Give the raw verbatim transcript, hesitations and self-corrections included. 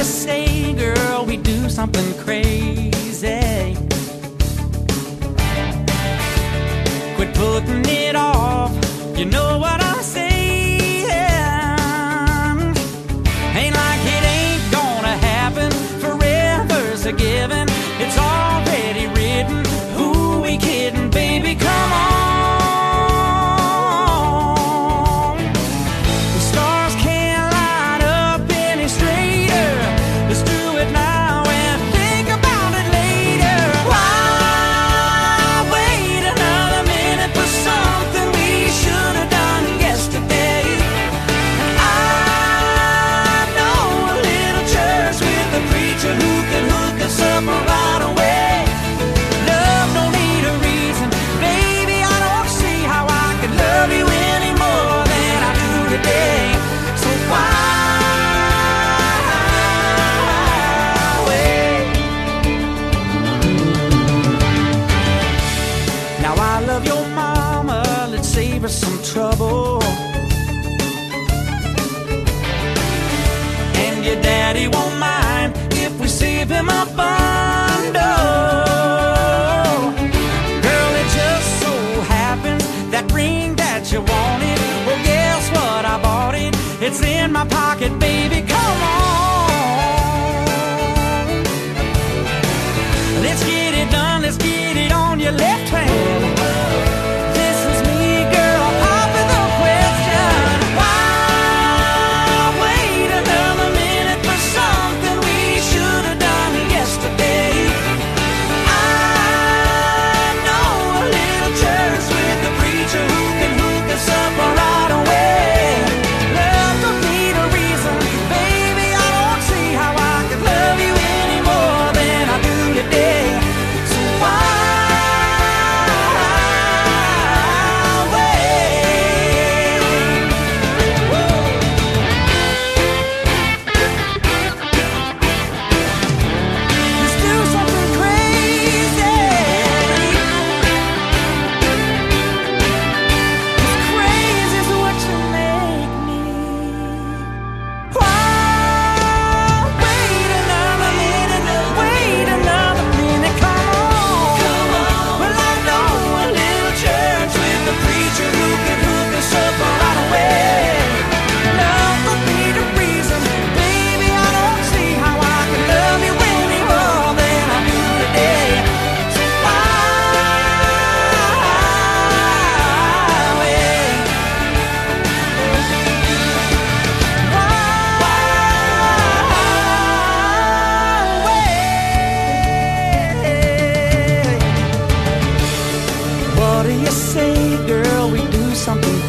you say, girl, we do something crazy? Quit putting it off, you know what I'm saying. Ain't like it ain't gonna happen, forever's a given. It's already written, who we kidding, baby, come on. Some trouble, and your daddy won't mind if we save him a bundle. Girl, it just so happens that ring that you wanted, well, guess what, I bought it. It's in my pocket, baby, come on. Let's get it done, let's get it on your left hand. Something